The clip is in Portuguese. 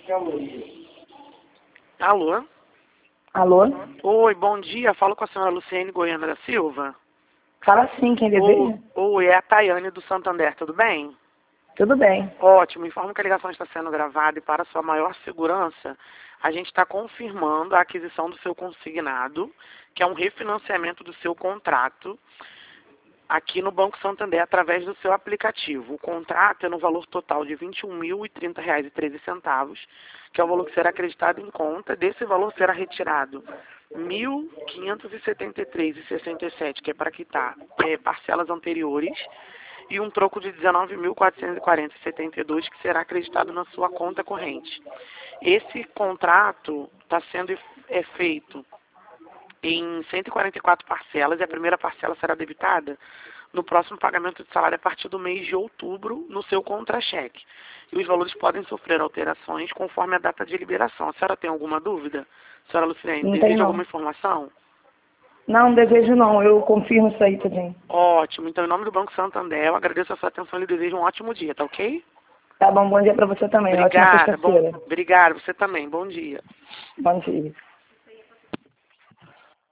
Alô? Alô? Oi, bom dia. Falo com a senhora Luciene Goiana da Silva. Fala sim, quem deseja? Oi, é a Tayane do Santander, tudo bem? Tudo bem. Ótimo, informo que a ligação está sendo gravada e para sua maior segurança, a gente está confirmando a aquisição do seu consignado, que é um refinanciamento do seu contrato aqui no Banco Santander através do seu aplicativo. O contrato é no valor total de R$ 21.030,13, que é o valor que será acreditado em conta. Desse valor será retirado R$ 1.573,67, que é para quitar parcelas anteriores, e um troco de R$ 19.440,72, que será acreditado na sua conta corrente. Esse contrato está sendo feito em 144 parcelas, e a primeira parcela será debitada no próximo pagamento de salário a partir do mês de outubro no seu contra-cheque. E os valores podem sofrer alterações conforme a data de liberação. A senhora tem alguma dúvida? Senhora Luciene, Não tem deseja não. alguma informação? Não desejo não, eu confirmo isso aí também. Ótimo. Então, em nome do Banco Santander, eu agradeço a sua atenção e lhe desejo um ótimo dia, tá ok? Tá bom, bom dia pra você também. Ótima Obrigada. sexta-feira. Obrigada, você também. Bom dia. Bom dia.